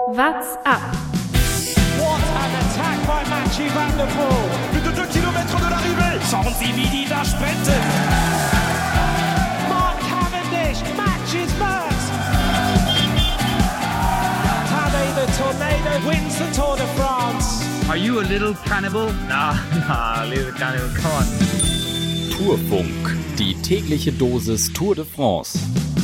What's up? What an attack by Mathieu van der Poel. Plus de 2 km de l'arrivée. Schauen Sie, wie die da sprinten. Mark Cavendish matches Max. Tadej the Tornado wins the Tour de France. Are you a little cannibal? Nah, little cannibal, come on. Tourfunk, die tägliche Dosis Tour de France.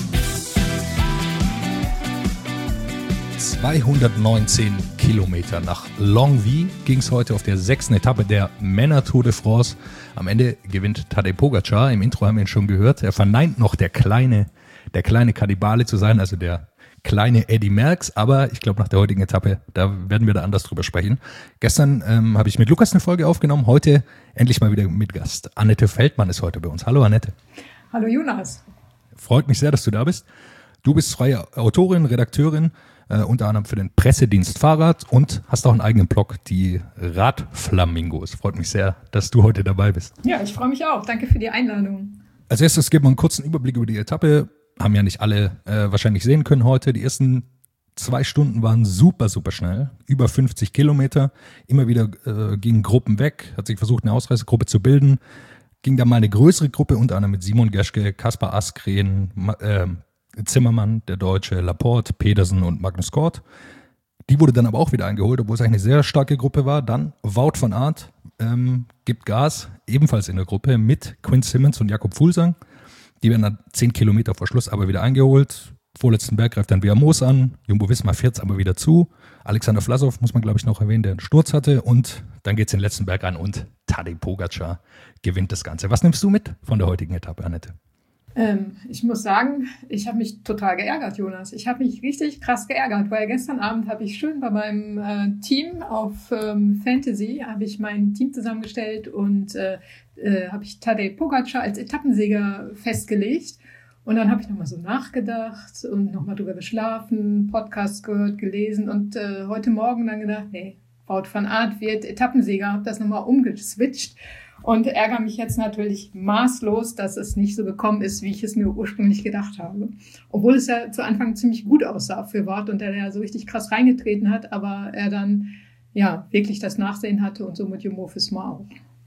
219 Kilometer nach Longwy ging es heute auf der 6. Etappe der Männer Tour de France. Am Ende gewinnt Tadej Pogačar. Im Intro haben wir ihn schon gehört. Er verneint noch der kleine Kannibale zu sein, also der kleine Eddy Merckx. Aber ich glaube, nach der heutigen Etappe, da werden wir da anders drüber sprechen. Gestern habe ich mit Lukas eine Folge aufgenommen. Heute endlich mal wieder mit Gast. Annette Feldmann ist heute bei uns. Hallo Annette. Hallo Jonas. Freut mich sehr, dass du da bist. Du bist freie Autorin, Redakteurin, unter anderem für den Pressedienst Fahrrad und hast auch einen eigenen Blog, die Radflamingos. Freut mich sehr, dass du heute dabei bist. Ja, ich freue mich auch. Danke für die Einladung. Als erstes geben wir einen kurzen Überblick über die Etappe. Haben ja nicht alle wahrscheinlich sehen können heute. Die ersten 2 Stunden waren super schnell. Über 50 Kilometer. Immer wieder gingen Gruppen weg. Hat sich versucht, eine Ausreißergruppe zu bilden. Ging dann mal eine größere Gruppe, unter anderem mit Simon Geschke, Kaspar Asgreen, Zimmermann, der Deutsche, Laporte, Pedersen und Magnus Cort. Die wurde dann aber auch wieder eingeholt, obwohl es eigentlich eine sehr starke Gruppe war. Dann Wout van Aert gibt Gas, ebenfalls in der Gruppe mit Quinn Simmons und Jakob Fuglsang. Die werden dann 10 Kilometer vor Schluss aber wieder eingeholt. Vorletzten Berg greift dann Moos an. Jumbo-Visma fährt aber wieder zu. Alexander Vlasov muss man, glaube ich, noch erwähnen, der einen Sturz hatte. Und dann geht es den letzten Berg an und Tadej Pogačar gewinnt das Ganze. Was nimmst du mit von der heutigen Etappe, Annette? Ich muss sagen, ich habe mich total geärgert, Jonas. Ich habe mich richtig krass geärgert, weil gestern Abend habe ich schön bei meinem Team auf Fantasy, habe ich mein Team zusammengestellt und habe ich Tadej Pogačar als Etappensieger festgelegt. Und dann habe ich nochmal so nachgedacht und nochmal drüber geschlafen, Podcast gehört, gelesen und heute Morgen dann gedacht, nee, Wout van Aert wird Etappensieger, habe das nochmal umgeswitcht. Und ärgere mich jetzt natürlich maßlos, dass es nicht so gekommen ist, wie ich es mir ursprünglich gedacht habe. Obwohl es ja zu Anfang ziemlich gut aussah für Wout und der ja so richtig krass reingetreten hat, aber er dann ja wirklich das Nachsehen hatte und somit Jumbo-Visma auch.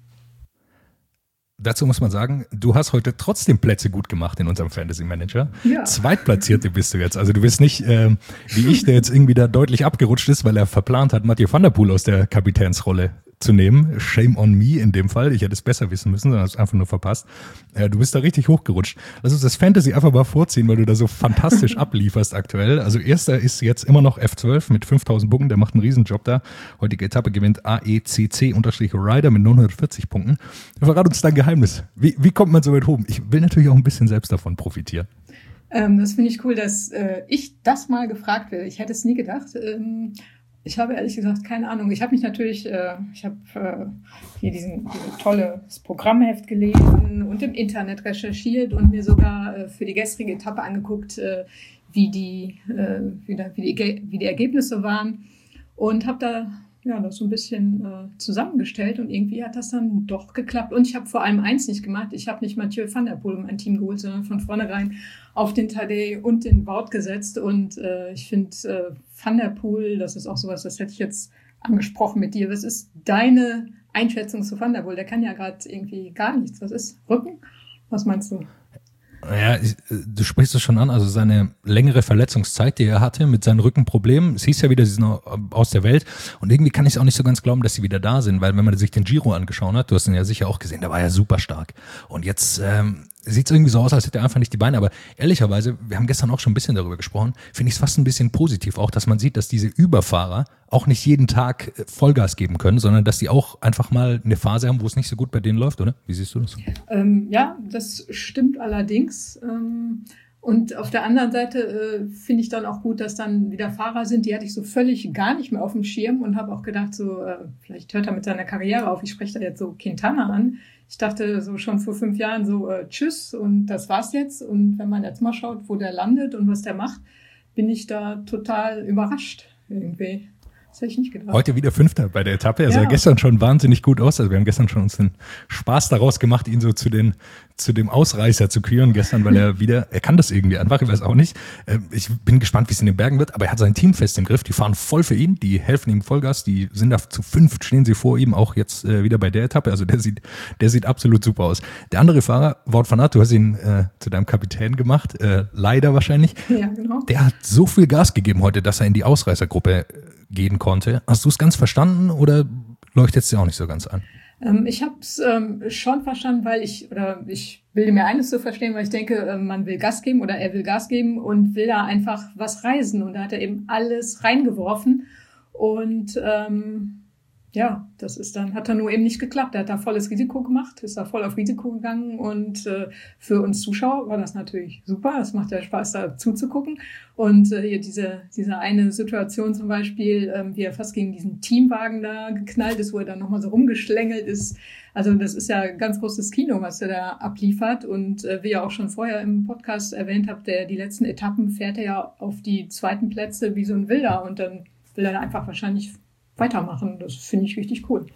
Dazu muss man sagen, du hast heute trotzdem Plätze gut gemacht in unserem Fantasy Manager. Ja. Zweitplatzierte bist du jetzt. Also du bist nicht wie ich, der jetzt irgendwie da deutlich abgerutscht ist, weil er verplant hat, Mathieu van der Poel aus der Kapitänsrolle zu nehmen. Shame on me in dem Fall. Ich hätte es besser wissen müssen, sondern es einfach nur verpasst. Du bist da richtig hochgerutscht. Lass uns das Fantasy einfach mal vorziehen, weil du da so fantastisch ablieferst aktuell. Also erster ist jetzt immer noch F12 mit 5000 Punkten. Der macht einen Riesenjob da. Heutige Etappe gewinnt AECC-Rider mit 940 Punkten. Verrat uns dein Geheimnis. Wie kommt man so weit hoch? Ich will natürlich auch ein bisschen selbst davon profitieren. Das finde ich cool, dass ich das mal gefragt werde. Ich hätte es nie gedacht. Ich habe ehrlich gesagt keine Ahnung. Ich habe mich natürlich, hier dieses tolles Programmheft gelesen und im Internet recherchiert und mir sogar für die gestrige Etappe angeguckt, wie die Ergebnisse waren und habe da das so ein bisschen zusammengestellt und irgendwie hat das dann doch geklappt. Und ich habe vor allem eins nicht gemacht. Ich habe nicht Mathieu van der Poel in mein Team geholt, sondern von vornherein auf den Tadej und den Wout gesetzt. Und ich finde Van der Poel, das ist auch sowas, das hätte ich jetzt angesprochen mit dir. Was ist deine Einschätzung zu Van der Poel? Der kann ja gerade irgendwie gar nichts. Was ist Rücken? Was meinst du? Ja, du sprichst es schon an, also seine längere Verletzungszeit, die er hatte mit seinen Rückenproblemen, es hieß ja wieder, sie sind aus der Welt und irgendwie kann ich es auch nicht so ganz glauben, dass sie wieder da sind, weil wenn man sich den Giro angeschaut hat, du hast ihn ja sicher auch gesehen, der war ja super stark und jetzt sieht es irgendwie so aus, als hätte er einfach nicht die Beine, aber ehrlicherweise, wir haben gestern auch schon ein bisschen darüber gesprochen, finde ich es fast ein bisschen positiv auch, dass man sieht, dass diese Überfahrer auch nicht jeden Tag Vollgas geben können, sondern dass die auch einfach mal eine Phase haben, wo es nicht so gut bei denen läuft, oder? Wie siehst du das? Ja, das stimmt allerdings. Und auf der anderen Seite finde ich dann auch gut, dass dann wieder Fahrer sind, die hatte ich so völlig gar nicht mehr auf dem Schirm und habe auch gedacht, so vielleicht hört er mit seiner Karriere auf. Ich spreche da jetzt so Quintana an. Ich dachte so schon vor 5 Jahren so tschüss und das war's jetzt. Und wenn man jetzt mal schaut, wo der landet und was der macht, bin ich da total überrascht irgendwie. Das hätte ich nicht gedacht. Heute wieder Fünfter bei der Etappe. Er sah Ja. gestern schon wahnsinnig gut aus. Also wir haben gestern schon uns den Spaß daraus gemacht, ihn so zu dem Ausreißer zu küren gestern, weil er kann das irgendwie einfach, ich weiß auch nicht. Ich bin gespannt, wie es in den Bergen wird, aber er hat sein Team fest im Griff. Die fahren voll für ihn, die helfen ihm Vollgas, die sind da zu 5, stehen sie vor ihm, auch jetzt wieder bei der Etappe. Also der sieht absolut super aus. Der andere Fahrer, Wout van Aert, du hast ihn zu deinem Kapitän gemacht, leider wahrscheinlich. Ja, genau. Der hat so viel Gas gegeben heute, dass er in die Ausreißergruppe gehen konnte. Hast du es ganz verstanden oder leuchtet es dir auch nicht so ganz an? Ich habe es schon verstanden, weil ich bilde mir eines zu verstehen, weil ich denke, man will Gas geben oder er will Gas geben und will da einfach was reisen. Und da hat er eben alles reingeworfen. Und ja, hat dann nur eben nicht geklappt. Er hat da volles Risiko gemacht, ist da voll auf Risiko gegangen und für uns Zuschauer war das natürlich super. Es macht ja Spaß, da zuzugucken. Und hier diese eine Situation zum Beispiel, wie er fast gegen diesen Teamwagen da geknallt ist, wo er dann nochmal so rumgeschlängelt ist. Also das ist ja ganz großes Kino, was er da abliefert. Und wie ihr auch schon vorher im Podcast erwähnt habt, die letzten Etappen fährt er ja auf die zweiten Plätze wie so ein Wilder und dann will er da einfach wahrscheinlich weitermachen. Das finde ich richtig cool.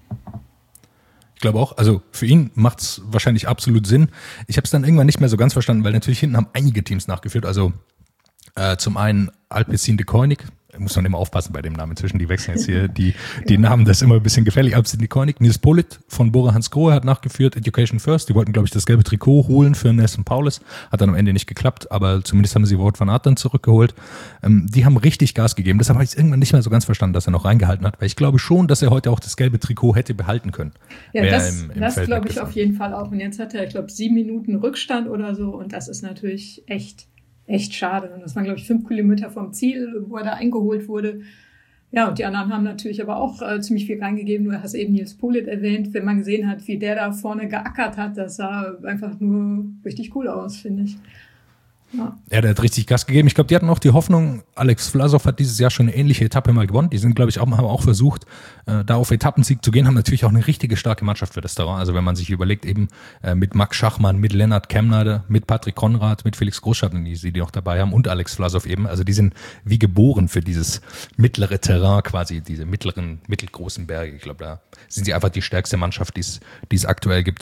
Ich glaube auch, also für ihn macht es wahrscheinlich absolut Sinn. Ich habe es dann irgendwann nicht mehr so ganz verstanden, weil natürlich hinten haben einige Teams nachgeführt. Also zum einen Alpecin de Koenig, muss man immer aufpassen bei dem Namen inzwischen, die wechseln jetzt hier die Namen, das ist immer ein bisschen gefährlich. Alpecin de Koenig, Nils Politt von Bora Hansgrohe hat nachgeführt, Education First, die wollten, glaube ich, das gelbe Trikot holen für Nelson Paulus, hat dann am Ende nicht geklappt, aber zumindest haben sie Wout van Aert dann zurückgeholt. Die haben richtig Gas gegeben, deshalb habe ich es irgendwann nicht mehr so ganz verstanden, dass er noch reingehalten hat, weil ich glaube schon, dass er heute auch das gelbe Trikot hätte behalten können. Ja, das glaube ich auf jeden Fall auch. Und jetzt hat er, ich glaube, 7 Minuten Rückstand oder so und das ist natürlich echt schade. Und das waren, glaube ich, 5 Kilometer vom Ziel, wo er da eingeholt wurde. Ja, und die anderen haben natürlich aber auch ziemlich viel reingegeben. Du hast eben Nils Politt erwähnt. Wenn man gesehen hat, wie der da vorne geackert hat, das sah einfach nur richtig cool aus, finde ich. Ja, der hat richtig Gas gegeben. Ich glaube, die hatten auch die Hoffnung, Alex Vlasov hat dieses Jahr schon eine ähnliche Etappe mal gewonnen. Die sind, glaube ich, haben auch versucht, da auf Etappensieg zu gehen, haben natürlich auch eine richtige starke Mannschaft für das Terrain. Also wenn man sich überlegt, eben mit Max Schachmann, mit Lennart Kemner, mit Patrick Konrad, mit Felix Großschatten, die auch dabei haben und Alex Vlasov eben. Also die sind wie geboren für dieses mittlere Terrain quasi, diese mittelgroßen Berge. Ich glaube, da sind sie einfach die stärkste Mannschaft, die es aktuell gibt.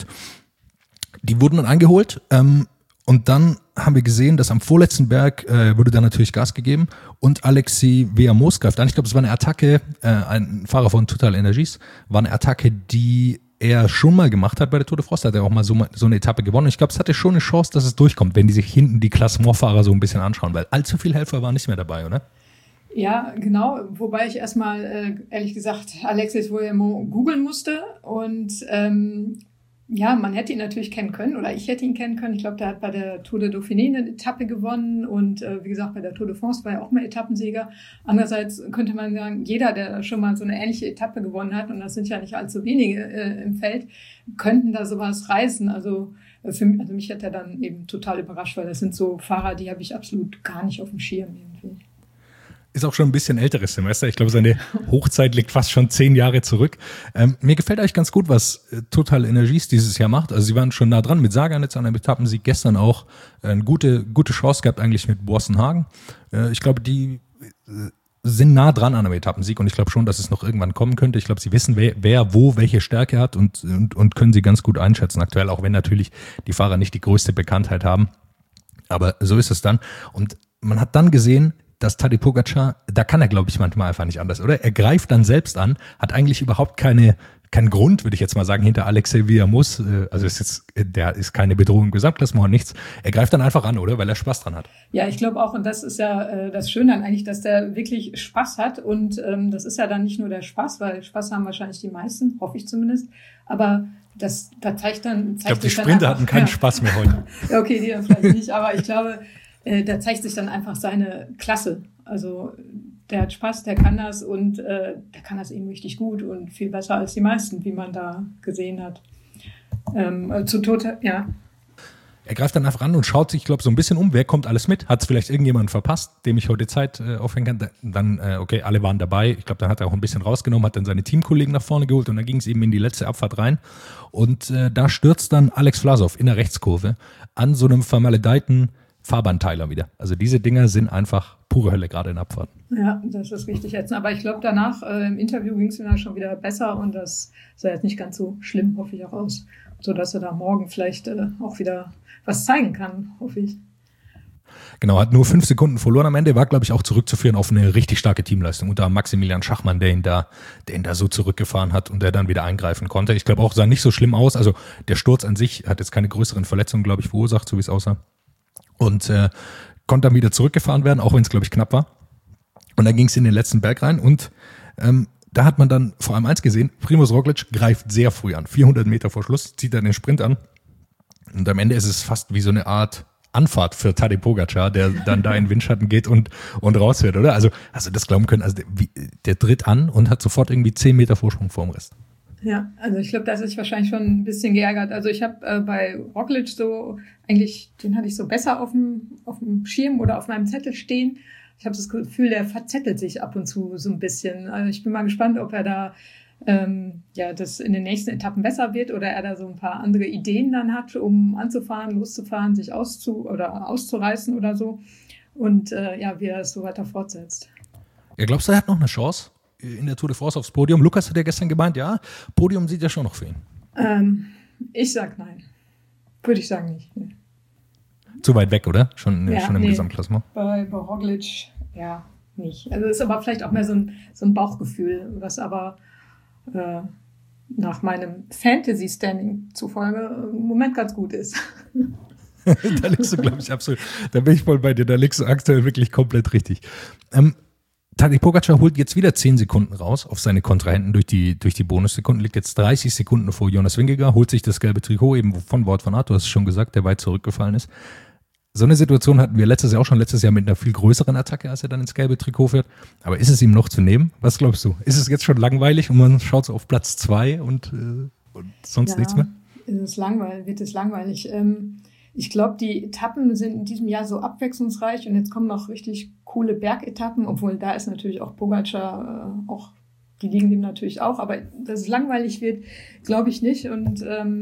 Die wurden dann eingeholt, und dann haben wir gesehen, dass am vorletzten Berg wurde dann natürlich Gas gegeben und Alexis Veamos greift an. Ich glaube, es war eine Attacke, ein Fahrer von Total Energies, war eine Attacke, die er schon mal gemacht hat bei der Tour de France. Da hat er auch mal so eine Etappe gewonnen. Und ich glaube, es hatte schon eine Chance, dass es durchkommt, wenn die sich hinten die Klassementfahrer so ein bisschen anschauen, weil allzu viele Helfer waren nicht mehr dabei, oder? Ja, genau. Wobei ich erstmal, ehrlich gesagt, Alexis Veamos googeln musste und ja, man hätte ihn natürlich kennen können oder ich hätte ihn kennen können. Ich glaube, der hat bei der Tour de Dauphiné eine Etappe gewonnen und wie gesagt, bei der Tour de France war er auch mal Etappensäger. Andererseits könnte man sagen, jeder, der schon mal so eine ähnliche Etappe gewonnen hat, und das sind ja nicht allzu wenige im Feld, könnten da sowas reißen. Also mich hat er dann eben total überrascht, weil das sind so Fahrer, die habe ich absolut gar nicht auf dem Schirm irgendwie. Ist auch schon ein bisschen älteres Semester. Ich glaube, seine Hochzeit liegt fast schon 10 Jahre zurück. Mir gefällt eigentlich ganz gut, was Total Energies dieses Jahr macht. Also sie waren schon nah dran mit Sagan jetzt an einem Etappensieg. Gestern auch eine gute Chance gehabt eigentlich mit Borsenhagen. Ich glaube, die sind nah dran an einem Etappensieg und ich glaube schon, dass es noch irgendwann kommen könnte. Ich glaube, sie wissen, wer wo welche Stärke hat und können sie ganz gut einschätzen aktuell, auch wenn natürlich die Fahrer nicht die größte Bekanntheit haben. Aber so ist es dann. Und man hat dann gesehen, dass Tadej Pogačar, da kann er, glaube ich, manchmal einfach nicht anders, oder? Er greift dann selbst an, hat eigentlich überhaupt keinen Grund, würde ich jetzt mal sagen, hinter Alexis Veamos. Also der ist keine Bedrohung im Gesamtklassement, nichts. Er greift dann einfach an, oder? Weil er Spaß dran hat. Ja, ich glaube auch, und das ist ja das Schöne dann eigentlich, dass der wirklich Spaß hat. Und das ist ja dann nicht nur der Spaß, weil Spaß haben wahrscheinlich die meisten, hoffe ich zumindest. Aber da zeigt dann... Ich glaube, die Sprinter hatten keinen Spaß mehr heute. Ja, okay, die dann vielleicht nicht, aber ich glaube... Da zeigt sich dann einfach seine Klasse. Also der hat Spaß, der kann das und der kann das eben richtig gut und viel besser als die meisten, wie man da gesehen hat. Ja. Er greift dann einfach an und schaut sich, ich glaube, so ein bisschen um, wer kommt alles mit? Hat es vielleicht irgendjemand verpasst, dem ich heute Zeit aufhängen kann? Dann, okay, alle waren dabei. Ich glaube, dann hat er auch ein bisschen rausgenommen, hat dann seine Teamkollegen nach vorne geholt und dann ging es eben in die letzte Abfahrt rein. Und da stürzt dann Alex Vlasov in der Rechtskurve an so einem vermaledeiten Fahrbahnteiler wieder. Also diese Dinger sind einfach pure Hölle, gerade in Abfahrt. Ja, das ist richtig jetzt. Aber ich glaube, danach im Interview ging es mir dann schon wieder besser und das sah jetzt nicht ganz so schlimm, hoffe ich auch aus. Sodass er da morgen vielleicht auch wieder was zeigen kann, hoffe ich. Genau, hat nur 5 Sekunden verloren am Ende, war, glaube ich, auch zurückzuführen auf eine richtig starke Teamleistung. Unter Maximilian Schachmann, der ihn da so zurückgefahren hat und der dann wieder eingreifen konnte. Ich glaube auch, sah nicht so schlimm aus. Also der Sturz an sich hat jetzt keine größeren Verletzungen, glaube ich, verursacht, so wie es aussah. Und konnte dann wieder zurückgefahren werden, auch wenn es, glaube ich, knapp war. Und dann ging es in den letzten Berg rein und da hat man dann vor allem eins gesehen, Primož Roglič greift sehr früh an. 400 Meter vor Schluss zieht er den Sprint an. Und am Ende ist es fast wie so eine Art Anfahrt für Tadej Pogačar, der dann da in Windschatten geht und raus wird, oder? Also das glauben können, also der tritt an und hat sofort irgendwie 10 Meter Vorsprung vor dem Rest. Ja, also ich glaube, da ist sich wahrscheinlich schon ein bisschen geärgert. Also ich habe bei Roglič so, eigentlich, den hatte ich so besser auf dem Schirm oder auf meinem Zettel stehen. Ich habe das Gefühl, der verzettelt sich ab und zu so ein bisschen. Also ich bin mal gespannt, ob er da das in den nächsten Etappen besser wird oder er da so ein paar andere Ideen dann hat, um anzufahren, loszufahren, sich auszureißen oder so. Und wie er es so weiter fortsetzt. Ja, glaubst du, er hat noch eine Chance in der Tour de France aufs Podium? Lukas hat ja gestern gemeint, ja, Podium sieht ja schon noch für ihn. Ich sag nein. Würde ich sagen nicht. Nee. Zu weit weg, oder? Schon im Gesamtklassement? Bei Roglič, ja, nicht. Also ist aber vielleicht auch mehr so ein Bauchgefühl, was aber nach meinem Fantasy-Standing zufolge im Moment ganz gut ist. Da liegst du, glaube ich, absolut. Da bin ich voll bei dir. Da liegst du aktuell wirklich komplett richtig. Tadej Pogačar holt jetzt wieder 10 Sekunden raus auf seine Kontrahenten durch die Bonussekunden, liegt jetzt 30 Sekunden vor Jonas Vingegaard, holt sich das gelbe Trikot eben von Wout van Aert, du hast es schon gesagt, der weit zurückgefallen ist. So eine Situation hatten wir letztes Jahr mit einer viel größeren Attacke, als er dann ins gelbe Trikot fährt. Aber ist es ihm noch zu nehmen? Was glaubst du? Ist es jetzt schon langweilig und man schaut so auf Platz 2 und sonst nichts mehr? Wird es langweilig. Ich glaube, die Etappen sind in diesem Jahr so abwechslungsreich und jetzt kommen noch richtig coole Bergetappen, obwohl da ist natürlich auch Pogačar die liegen dem natürlich auch, aber dass es langweilig wird, glaube ich nicht und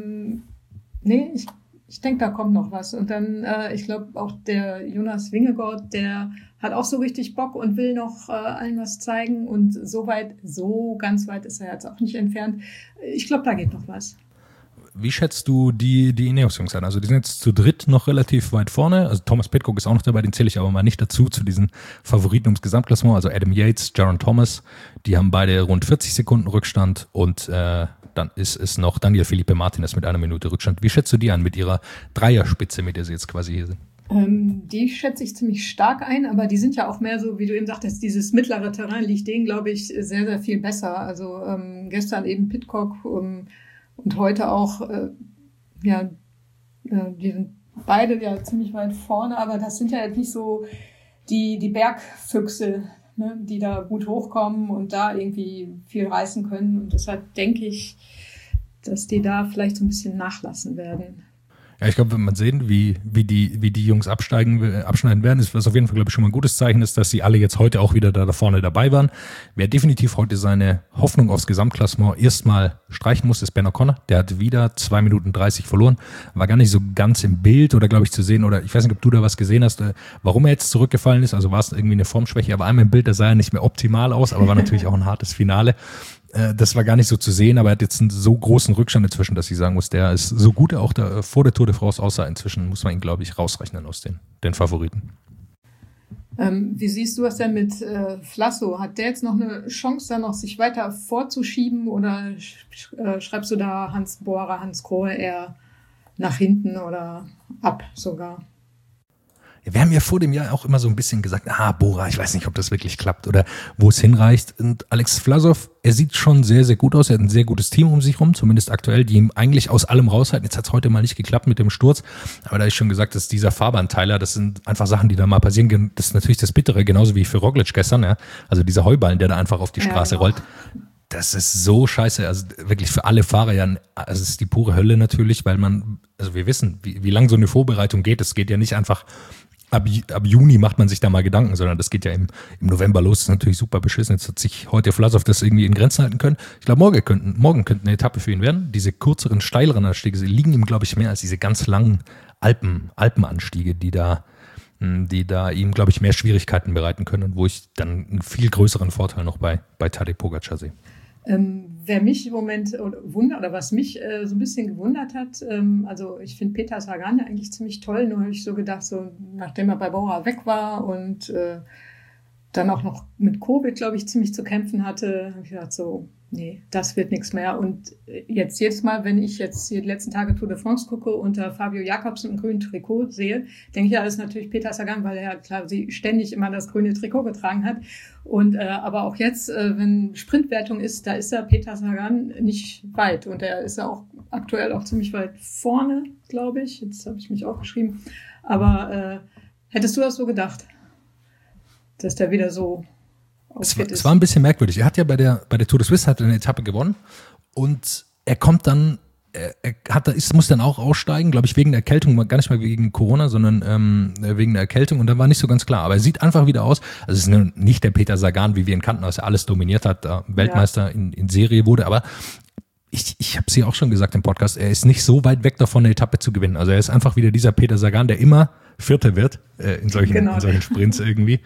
ich denke, da kommt noch was. Und dann, ich glaube, auch der Jonas Vingegaard, der hat auch so richtig Bock und will noch allen was zeigen. Und so ganz weit ist er jetzt auch nicht entfernt. Ich glaube, da geht noch was. Wie schätzt du die Ineos-Jungs an? Also die sind jetzt zu dritt noch relativ weit vorne. Also Thomas Pidcock ist auch noch dabei, den zähle ich aber mal nicht dazu, zu diesen Favoriten ums Gesamtklassement. Also Adam Yates, Geraint Thomas, die haben beide rund 40 Sekunden Rückstand und dann ist es noch Daniel Felipe Martinez mit 1 Minute Rückstand. Wie schätzt du die an mit ihrer Dreierspitze, mit der sie jetzt quasi hier sind? Die schätze ich ziemlich stark ein, aber die sind ja auch mehr so, wie du eben sagtest, dieses mittlere Terrain liegt denen, glaube ich, sehr, sehr viel besser. Also gestern eben Pidcock und heute auch, die sind beide ja ziemlich weit vorne, aber das sind ja jetzt nicht so die Bergfüchse, ne, die da gut hochkommen und da irgendwie viel reißen können. Und deshalb denke ich, dass die da vielleicht so ein bisschen nachlassen werden. Ja, ich glaube, wenn man sehen, wie die Jungs abschneiden werden, ist was auf jeden Fall, glaube ich, schon mal ein gutes Zeichen ist, dass sie alle jetzt heute auch wieder da vorne dabei waren. Wer definitiv heute seine Hoffnung aufs Gesamtklassement erstmal streichen muss, ist Ben O'Connor. Der hat wieder 2 Minuten 30 verloren. War gar nicht so ganz im Bild oder, glaube ich, zu sehen, oder ich weiß nicht, ob du da was gesehen hast, warum er jetzt zurückgefallen ist. Also war es irgendwie eine Formschwäche. Aber einmal im Bild, da sah er nicht mehr optimal aus, aber war natürlich auch ein hartes Finale. Das war gar nicht so zu sehen, aber er hat jetzt einen so großen Rückstand inzwischen, dass ich sagen muss, der ist so gut auch da vor der Tour de France aussah. Inzwischen muss man ihn, glaube ich, rausrechnen aus den Favoriten. Wie siehst du das denn mit Flasso? Hat der jetzt noch eine Chance, da noch sich weiter vorzuschieben oder schreibst du da Hans Bora, Hans Grohe eher nach hinten oder ab sogar? Wir haben ja vor dem Jahr auch immer so ein bisschen gesagt, Bora, ich weiß nicht, ob das wirklich klappt oder wo es hinreicht. Und Alex Vlasov, er sieht schon sehr, sehr gut aus. Er hat ein sehr gutes Team um sich rum, zumindest aktuell, die ihm eigentlich aus allem raushalten. Jetzt hat es heute mal nicht geklappt mit dem Sturz. Aber da habe ich schon gesagt, dass dieser Fahrbahnteiler, das sind einfach Sachen, die da mal passieren. Das ist natürlich das Bittere, genauso wie für Roglič gestern. Ja. Also dieser Heuballen, der da einfach auf die Straße rollt. Das ist so scheiße, also wirklich für alle Fahrer ja, also es ist die pure Hölle natürlich, weil wir wissen, wie lang so eine Vorbereitung geht. Es geht ja nicht einfach ab Juni macht man sich da mal Gedanken, sondern das geht ja im November los. Das ist natürlich super beschissen. Jetzt hat sich heute Vlasov das irgendwie in Grenzen halten können. Ich glaube, morgen könnte eine Etappe für ihn werden. Diese kürzeren, steileren Anstiege liegen ihm, glaube ich, mehr als diese ganz langen Alpenanstiege, die da die da ihm, glaube ich, mehr Schwierigkeiten bereiten können und wo ich dann einen viel größeren Vorteil noch bei Tadej Pogačar sehe. Wer mich im Moment wundert oder was mich so ein bisschen gewundert hat, also ich finde Peter Sagan ja eigentlich ziemlich toll, nur habe ich so gedacht, so nachdem er bei Bora weg war und dann auch noch mit Covid, glaube ich, ziemlich zu kämpfen hatte, habe ich gedacht so, nee, das wird nichts mehr. Und jetzt jedes Mal, wenn ich jetzt die letzten Tage Tour de France gucke und Fabio Jakobsen im grünen Trikot sehe, denke ich, ja, das ist natürlich Peter Sagan, weil er klar sie ständig immer das grüne Trikot getragen hat. Und aber auch jetzt, wenn Sprintwertung ist, da ist er Peter Sagan nicht weit. Und er ist ja auch aktuell auch ziemlich weit vorne, glaube ich. Jetzt habe ich mich auch geschrieben. Aber hättest du das so gedacht, dass der wieder so es war ein bisschen merkwürdig. Er hat ja bei der Tour de Suisse eine Etappe gewonnen und er kommt dann, muss dann auch aussteigen, glaube ich, wegen der Erkältung, gar nicht mal wegen Corona, sondern wegen der Erkältung und dann war nicht so ganz klar. Aber er sieht einfach wieder aus, also es ist nicht der Peter Sagan, wie wir ihn kannten, als er alles dominiert hat, Weltmeister in Serie wurde, aber ich habe es ja auch schon gesagt im Podcast, er ist nicht so weit weg davon, eine Etappe zu gewinnen. Also er ist einfach wieder dieser Peter Sagan, der immer Vierter wird in solchen Sprints irgendwie.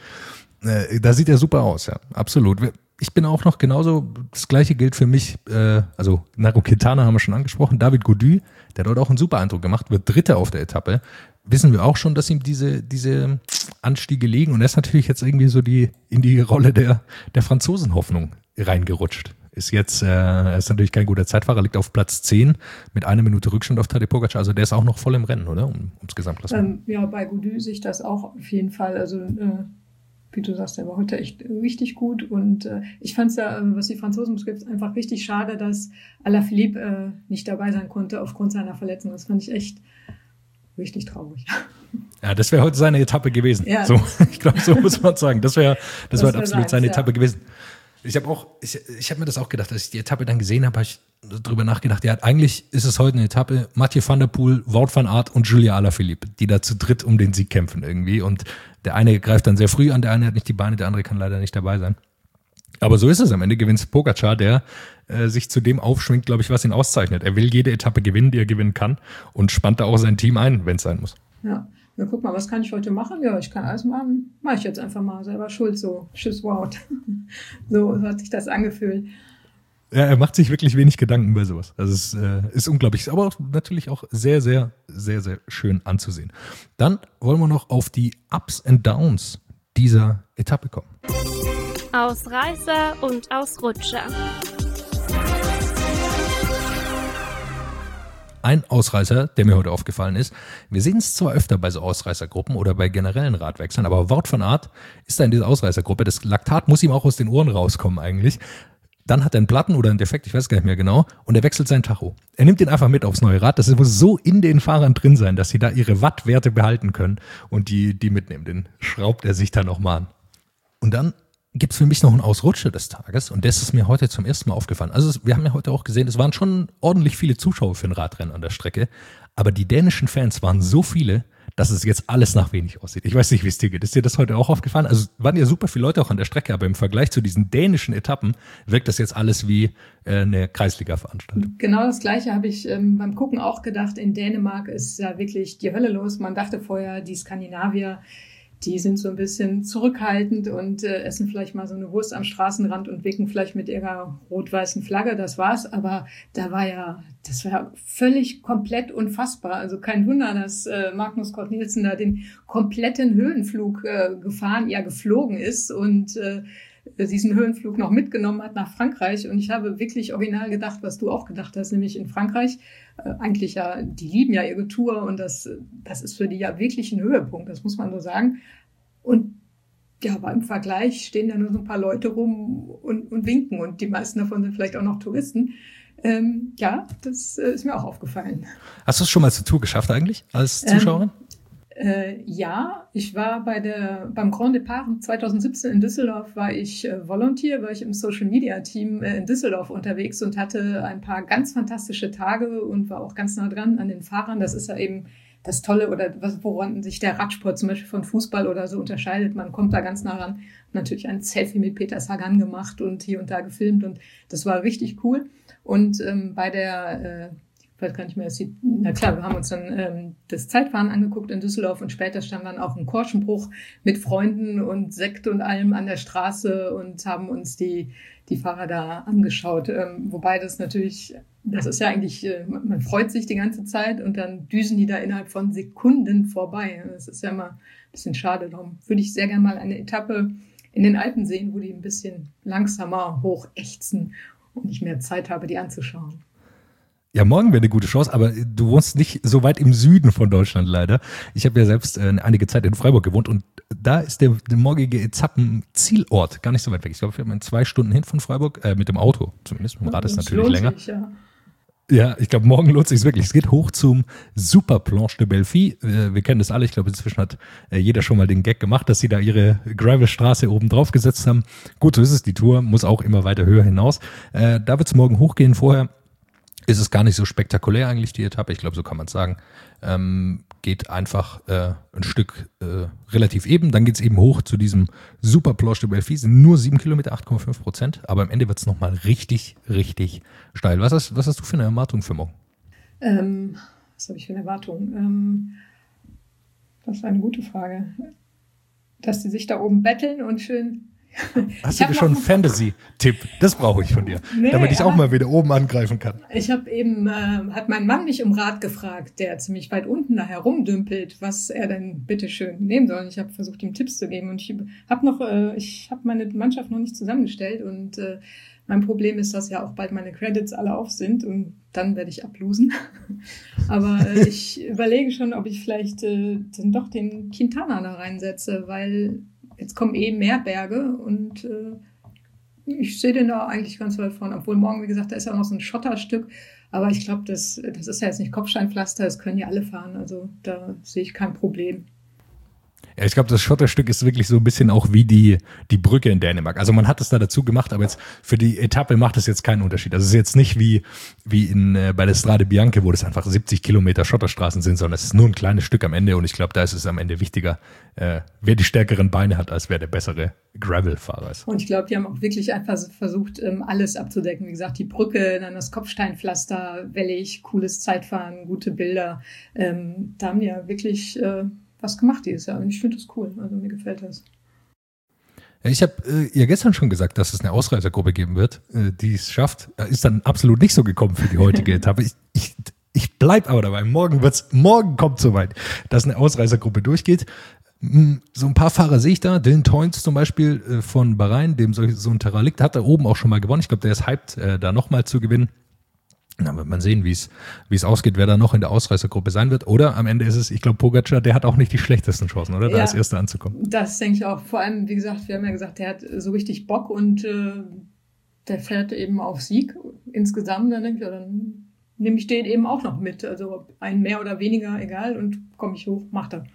Da sieht er super aus, ja, absolut. Ich bin auch noch genauso, das Gleiche gilt für mich, also Nairo Quintana haben wir schon angesprochen, David Gaudu, der hat dort auch einen super Eindruck gemacht, wird Dritter auf der Etappe. Wissen wir auch schon, dass ihm diese Anstiege liegen und er ist natürlich jetzt irgendwie so in die Rolle der Franzosen-Hoffnung reingerutscht. Ist jetzt, er ist natürlich kein guter Zeitfahrer, liegt auf Platz 10 mit 1 Minute Rückstand auf Tadej Pogačar, also der ist auch noch voll im Rennen, oder? Ums Gesamtklassement. Ja, bei Gaudu sehe ich das auch auf jeden Fall, also wie du sagst, der war heute echt richtig gut und ich fand es ja, was die Franzosen betrifft, einfach richtig schade, dass Alaphilippe nicht dabei sein konnte aufgrund seiner Verletzung. Das fand ich echt richtig traurig. Ja, das wäre heute seine Etappe gewesen. Ja. So, ich glaube, so muss man sagen. Das wäre absolut seine Etappe gewesen. Ich habe mir das auch gedacht, als ich die Etappe dann gesehen habe, habe ich darüber nachgedacht, ja, eigentlich ist es heute eine Etappe, Mathieu van der Poel, Wout van Aert und Julia Alaphilippe, die da zu dritt um den Sieg kämpfen irgendwie und der eine greift dann sehr früh an, der eine hat nicht die Beine, der andere kann leider nicht dabei sein. Aber so ist es am Ende, gewinnt Pogačar, der sich zu dem aufschwingt, glaube ich, was ihn auszeichnet. Er will jede Etappe gewinnen, die er gewinnen kann und spannt da auch sein Team ein, wenn es sein muss. Ja, guck mal, was kann ich heute machen? Ja, ich kann alles machen. Mache ich jetzt einfach mal selber schuld, so tschüss, Wout. So hat sich das angefühlt. Ja, er macht sich wirklich wenig Gedanken über sowas. Also es ist unglaublich, aber auch natürlich auch sehr, sehr, sehr, sehr schön anzusehen. Dann wollen wir noch auf die Ups and Downs dieser Etappe kommen. Ausreißer und Ausrutscher. Ein Ausreißer, der mir heute aufgefallen ist, wir sehen es zwar öfter bei so Ausreißergruppen oder bei generellen Radwechseln, aber Wout van Aert ist da in dieser Ausreißergruppe. Das Laktat muss ihm auch aus den Ohren rauskommen eigentlich. Dann hat er einen Platten oder einen Defekt, ich weiß gar nicht mehr genau, und er wechselt sein Tacho. Er nimmt ihn einfach mit aufs neue Rad. Das muss so in den Fahrern drin sein, dass sie da ihre Wattwerte behalten können und die mitnehmen. Den schraubt er sich dann nochmal an. Und dann gibt es für mich noch einen Ausrutscher des Tages und das ist mir heute zum ersten Mal aufgefallen. Also wir haben ja heute auch gesehen, es waren schon ordentlich viele Zuschauer für ein Radrennen an der Strecke, aber die dänischen Fans waren so viele, dass es jetzt alles nach wenig aussieht. Ich weiß nicht, wie es dir geht. Ist dir das heute auch aufgefallen? Also waren ja super viele Leute auch an der Strecke, aber im Vergleich zu diesen dänischen Etappen wirkt das jetzt alles wie eine Kreisliga-Veranstaltung. Genau das Gleiche habe ich beim Gucken auch gedacht. In Dänemark ist ja wirklich die Hölle los. Man dachte vorher, die Skandinavier, die sind so ein bisschen zurückhaltend und essen vielleicht mal so eine Wurst am Straßenrand und winken vielleicht mit ihrer rot-weißen Flagge, das war's. Aber das war völlig komplett unfassbar. Also kein Wunder, dass Magnus Cort Nielsen da den kompletten Höhenflug geflogen ist und diesen Höhenflug noch mitgenommen hat nach Frankreich. Und ich habe wirklich original gedacht, was du auch gedacht hast, nämlich in Frankreich, eigentlich ja, die lieben ja ihre Tour und das ist für die ja wirklich ein Höhepunkt, das muss man so sagen. Und ja, aber im Vergleich stehen da nur so ein paar Leute rum und winken und die meisten davon sind vielleicht auch noch Touristen. Ja, das ist mir auch aufgefallen. Hast du es schon mal zur Tour geschafft eigentlich als Zuschauerin? Ja, ich war beim Grand Depart 2017 in Düsseldorf, war ich Volunteer, war ich im Social Media Team in Düsseldorf unterwegs und hatte ein paar ganz fantastische Tage und war auch ganz nah dran an den Fahrern. Das ist ja eben das Tolle oder woran sich der Radsport zum Beispiel von Fußball oder so unterscheidet. Man kommt da ganz nah ran. Natürlich ein Selfie mit Peter Sagan gemacht und hier und da gefilmt und das war richtig cool. Und bei der weiß gar nicht mehr, na klar, wir haben uns dann das Zeitfahren angeguckt in Düsseldorf und später stand dann auch ein Korschenbruch mit Freunden und Sekt und allem an der Straße und haben uns die Fahrer da angeschaut. Wobei das natürlich, das ist ja eigentlich, man freut sich die ganze Zeit und dann düsen die da innerhalb von Sekunden vorbei. Das ist ja immer ein bisschen schade. Darum würde ich sehr gerne mal eine Etappe in den Alpen sehen, wo die ein bisschen langsamer hochächzen und ich mehr Zeit habe, die anzuschauen. Ja, morgen wäre eine gute Chance, aber du wohnst nicht so weit im Süden von Deutschland leider. Ich habe ja selbst einige Zeit in Freiburg gewohnt und da ist der morgige Etappenzielort gar nicht so weit weg. Ich glaube, wir haben 2 Stunden hin von Freiburg, mit dem Auto zumindest. Mit dem Rad ist natürlich länger. Sich, ja. Ja, ich glaube, morgen lohnt sich wirklich. Es geht hoch zum Super Planche de Belfi. Wir kennen das alle. Ich glaube, inzwischen hat jeder schon mal den Gag gemacht, dass sie da ihre Gravelstraße oben drauf gesetzt haben. Gut, so ist es. Die Tour muss auch immer weiter höher hinaus. Da wird es morgen hochgehen. Vorher ist es gar nicht so spektakulär eigentlich, die Etappe. Ich glaube, so kann man es sagen. Geht einfach ein Stück relativ eben. Dann geht es eben hoch zu diesem Super Planche de Belfi. Sind nur 7 Kilometer, 8,5%. Aber am Ende wird es nochmal richtig, richtig steil. Was hast du für eine Erwartung für morgen? Was habe ich für eine Erwartung? Das ist eine gute Frage. Dass die sich da oben betteln und schön... Hast du dir schon einen Fantasy-Tipp? Das brauche ich von dir, damit ich auch mal wieder oben angreifen kann. Ich habe eben, hat mein Mann mich um Rat gefragt, der ziemlich weit unten da herumdümpelt, was er denn bitteschön nehmen soll. Ich habe versucht, ihm Tipps zu geben und ich habe meine Mannschaft noch nicht zusammengestellt und mein Problem ist, dass ja auch bald meine Credits alle auf sind und dann werde ich ablosen. Aber ich überlege schon, ob ich vielleicht dann doch den Quintana da reinsetze, weil jetzt kommen mehr Berge und ich sehe den da eigentlich ganz weit vorne. Obwohl morgen, wie gesagt, da ist ja auch noch so ein Schotterstück. Aber ich glaube, das ist ja jetzt nicht Kopfsteinpflaster, das können ja alle fahren. Also da sehe ich kein Problem. Ja, ich glaube, das Schotterstück ist wirklich so ein bisschen auch wie die Brücke in Dänemark. Also man hat es da dazu gemacht, aber jetzt für die Etappe macht es jetzt keinen Unterschied. Also es ist jetzt nicht wie bei der Strade Bianche, wo das einfach 70 Kilometer Schotterstraßen sind, sondern es ist nur ein kleines Stück am Ende und ich glaube, da ist es am Ende wichtiger, wer die stärkeren Beine hat, als wer der bessere Gravel-Fahrer ist. Und ich glaube, die haben auch wirklich einfach versucht, alles abzudecken. Wie gesagt, die Brücke, dann das Kopfsteinpflaster, wellig, cooles Zeitfahren, gute Bilder. Da haben die ja wirklich was gemacht dieses Jahr und ich finde das cool, also mir gefällt das. Ich habe ja gestern schon gesagt, dass es eine Ausreißergruppe geben wird, die es schafft. Ist dann absolut nicht so gekommen für die heutige Etappe. Ich bleibe aber dabei. Morgen kommt soweit, dass eine Ausreißergruppe durchgeht. So ein paar Fahrer sehe ich da. Dylan Teuns zum Beispiel von Bahrain, dem so ein Terrain liegt, hat da oben auch schon mal gewonnen. Ich glaube, der ist hyped, da nochmal zu gewinnen. Dann wird man sehen, wie es ausgeht, wer da noch in der Ausreißergruppe sein wird. Oder am Ende ist es, ich glaube, Pogacar, der hat auch nicht die schlechtesten Chancen, oder? Da als Erster anzukommen. Das denke ich auch. Vor allem, wie gesagt, wir haben ja gesagt, der hat so richtig Bock und der fährt eben auf Sieg insgesamt. Dann denke ich, dann nehme ich den eben auch noch mit. Also ein mehr oder weniger, egal. Und komme ich hoch, macht er.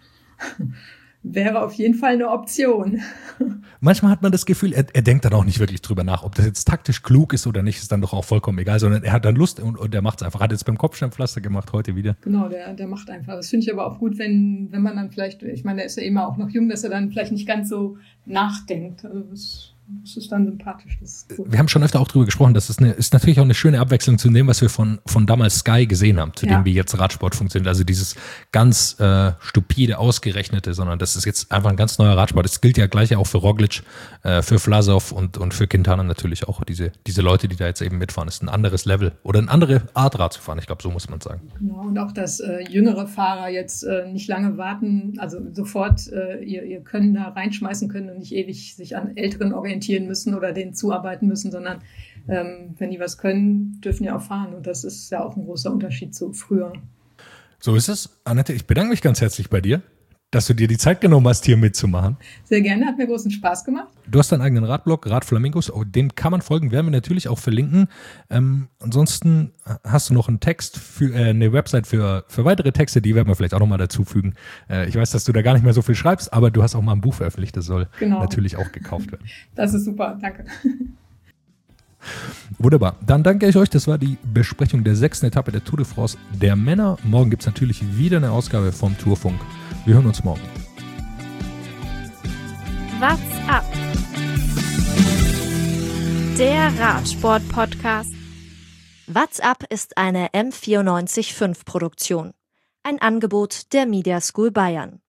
Wäre auf jeden Fall eine Option. Manchmal hat man das Gefühl, er denkt dann auch nicht wirklich drüber nach, ob das jetzt taktisch klug ist oder nicht, ist dann doch auch vollkommen egal, sondern er hat dann Lust und der macht es einfach. Hat jetzt beim Kopfsteinpflaster gemacht, heute wieder. Genau, der macht einfach. Das finde ich aber auch gut, wenn man dann vielleicht, ich meine, der ist ja immer auch noch jung, dass er dann vielleicht nicht ganz so nachdenkt. Also das ist dann sympathisch. Das ist cool. Wir haben schon öfter auch drüber gesprochen, das ist natürlich auch eine schöne Abwechslung zu dem, was wir von damals Sky gesehen haben, zu dem, wie jetzt Radsport funktioniert. Also dieses ganz stupide, ausgerechnete, sondern das ist jetzt einfach ein ganz neuer Radsport. Das gilt ja gleich auch für Roglic, für Vlasov und für Quintana natürlich auch. Diese Leute, die da jetzt eben mitfahren, ist ein anderes Level oder eine andere Art Rad zu fahren. Ich glaube, so muss man sagen. Genau, und auch, dass jüngere Fahrer jetzt nicht lange warten, also sofort ihr Können da reinschmeißen können und nicht ewig sich an Älteren orientieren müssen oder denen zuarbeiten müssen, sondern wenn die was können, dürfen die auch fahren. Und das ist ja auch ein großer Unterschied zu früher. So ist es. Annette, ich bedanke mich ganz herzlich bei dir, dass du dir die Zeit genommen hast, hier mitzumachen. Sehr gerne, hat mir großen Spaß gemacht. Du hast deinen eigenen Radblog, Radflamingos, dem kann man folgen, werden wir natürlich auch verlinken. Ansonsten hast du noch einen Text für eine Website für weitere Texte, die werden wir vielleicht auch nochmal dazu fügen. Ich weiß, dass du da gar nicht mehr so viel schreibst, aber du hast auch mal ein Buch veröffentlicht, das soll natürlich auch gekauft werden. Das ist super, danke. Wunderbar, dann danke ich euch. Das war die Besprechung der 6. Etappe der Tour de France der Männer. Morgen gibt es natürlich wieder eine Ausgabe vom Tourfunk. Wir hören uns morgen. What's up? Der Radsport-Podcast. What's Up ist eine M94.5 Produktion. Ein Angebot der Media School Bayern.